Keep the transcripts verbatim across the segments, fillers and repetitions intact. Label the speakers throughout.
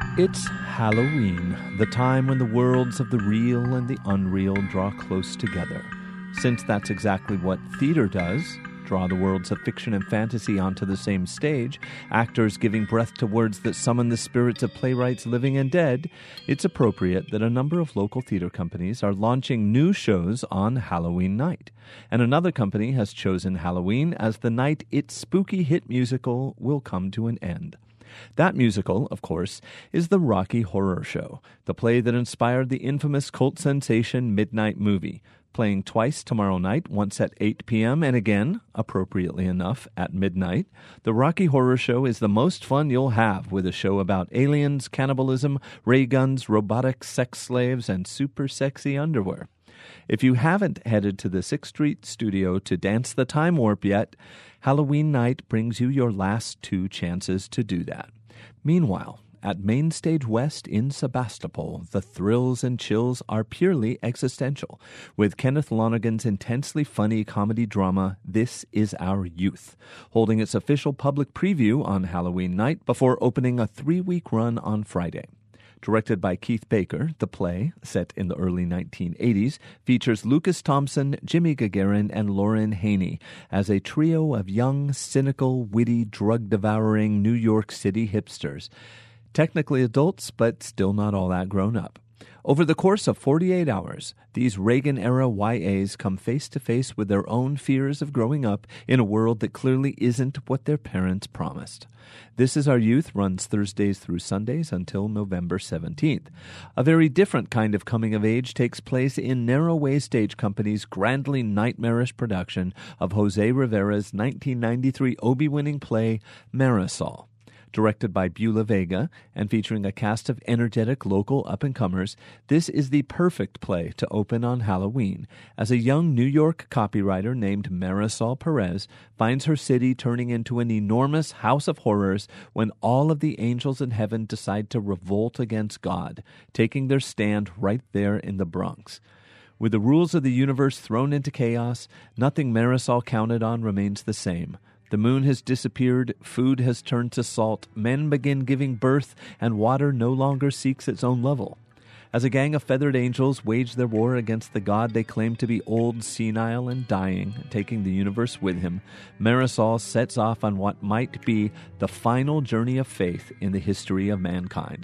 Speaker 1: It's Halloween, the time when the worlds of the real and the unreal draw close together. Since that's exactly what theater does, draw the worlds of fiction and fantasy onto the same stage, actors giving breath to words that summon the spirits of playwrights living and dead, it's appropriate that a number of local theater companies are launching new shows on Halloween night. And another company has chosen Halloween as the night its spooky hit musical will come to an end. That musical, of course, is the Rocky Horror Show, the play that inspired the infamous cult sensation Midnight Movie, playing twice tomorrow night, once at eight p.m. and again, appropriately enough, at midnight. The Rocky Horror Show is the most fun you'll have, with a show about aliens, cannibalism, ray guns, robotic sex slaves, and super sexy underwear. If you haven't headed to the Sixth Street studio to dance the time warp yet, Halloween night brings you your last two chances to do that. Meanwhile, at Main Stage West in Sebastopol, the thrills and chills are purely existential, with Kenneth Lonergan's intensely funny comedy drama This Is Our Youth, holding its official public preview on Halloween night before opening a three-week run on Friday. Directed by Keith Baker, the play, set in the early nineteen eighties, features Lucas Thompson, Jimmy Gagarin, and Lauren Haney as a trio of young, cynical, witty, drug-devouring New York City hipsters. Technically adults, but still not all that grown up. Over the course of forty-eight hours, these Reagan-era Y As come face-to-face with their own fears of growing up in a world that clearly isn't what their parents promised. This Is Our Youth runs Thursdays through Sundays until November seventeenth. A very different kind of coming-of-age takes place in Narrow Way Stage Company's grandly nightmarish production of Jose Rivera's nineteen ninety-three Obie-winning play Marisol. Directed by Beulah Vega and featuring a cast of energetic local up-and-comers, this is the perfect play to open on Halloween, as a young New York copywriter named Marisol Perez finds her city turning into an enormous house of horrors when all of the angels in heaven decide to revolt against God, taking their stand right there in the Bronx. With the rules of the universe thrown into chaos, nothing Marisol counted on remains the same. The moon has disappeared, food has turned to salt, men begin giving birth, and water no longer seeks its own level. As a gang of feathered angels wage their war against the god they claim to be old, senile, and dying, taking the universe with him, Marisol sets off on what might be the final journey of faith in the history of mankind.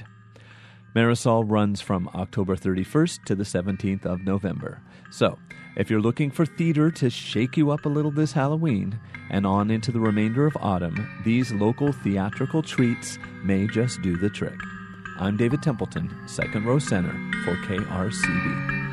Speaker 1: Marisol runs from October thirty-first to the seventeenth of November. So, if you're looking for theater to shake you up a little this Halloween, and on into the remainder of autumn, these local theatrical treats may just do the trick. I'm David Templeton, Second Row Center for K R C B.